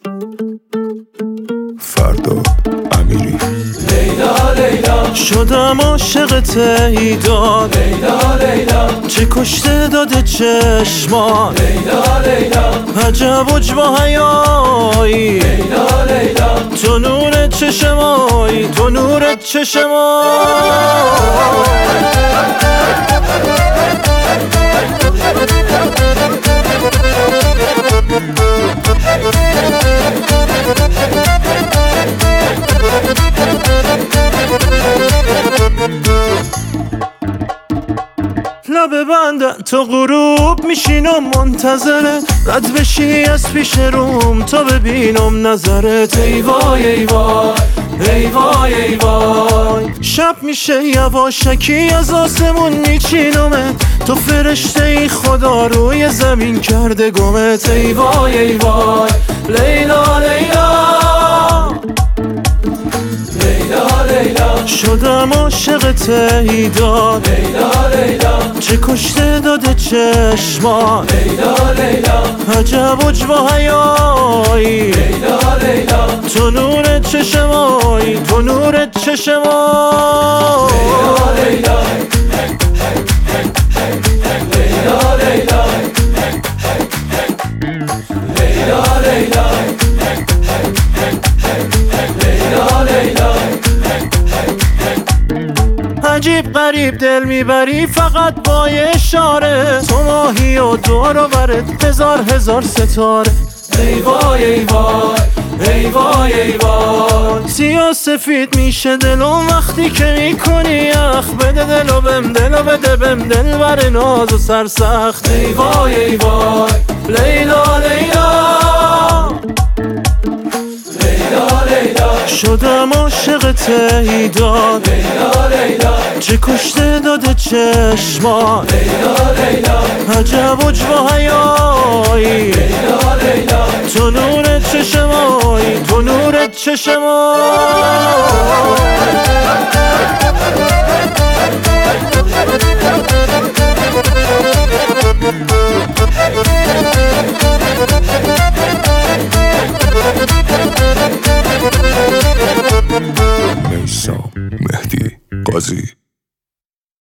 فرداد امیری. لیلا لیلا شدم عاشق تهیداد، لیلا لیلا چه کشته داده چشمان، لیلا لیلا عجب عجب حیایی، لیلا لیلا تو نور چشمایی، تو نور چشمایی. لبه بندن تا غروب میشینم منتظره، رد بشی از پیش روم تا ببینم نظرت. ای وای ای وای ای وای ای وای، شب میشه یواشکی از آسمون میچینمه، تو فرشته ای خدا روی زمین کرده گمت. ای وای ای وای لیلا لیلا لیلا لیلا شدم عاشق تهیداد، لیلا لیلا چه کشته داده چشمان، لیلا لیلا عجب عجب حیایی، لیلا لیلا تو نور چشمایی، تو نور چشمایی. لیلا لیلا لیلا لیلا لیلا لیلا لیلا عجیب غریب دل میبری فقط با یه اشاره، تو ماهی و دور و برت هزار هزار ستاره. ای وای ای وای ای وای ای وای، سیاه سفید میشه دلم وقتی که میکنی یخ، بده دلو بم دلو بده بم دل بر ناز و سرسخت. ای وای ای وای لیلا لیلا لیلا لیلا شدم عاشق تهیداد، لیلا لیلا چه کشته داده چشمان، لیلا لیلا عجب عجب حیایی، لیلا لیلا تو نور چشمایی، تو نور چشمایی.